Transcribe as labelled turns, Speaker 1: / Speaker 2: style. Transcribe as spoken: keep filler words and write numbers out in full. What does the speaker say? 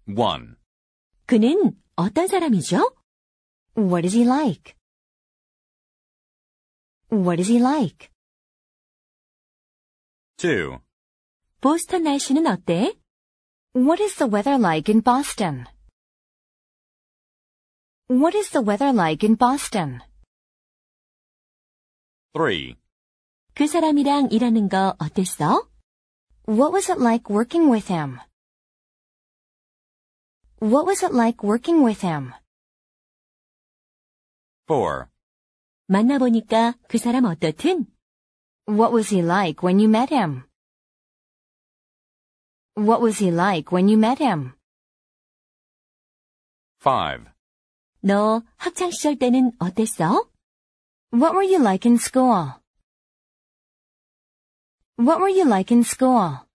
Speaker 1: one.
Speaker 2: 그는 어떤 사람이죠?
Speaker 3: What is he like? What is he like?
Speaker 1: two.
Speaker 2: 보스턴 날씨는 어때?
Speaker 3: What is the weather like in Boston? What is the weather like in Boston?
Speaker 1: three.
Speaker 2: 그 사람이랑 일하는 거 어땠어?
Speaker 3: What was it like working with him? What was it like working with him?
Speaker 1: four.
Speaker 2: 만나보니까 그 사람 어떻든?
Speaker 3: What was he like when you met him? What was he like when you met him?
Speaker 1: five.
Speaker 2: 너 학창시절 때는 어땠어?
Speaker 3: What were you like in school? What were you like in school?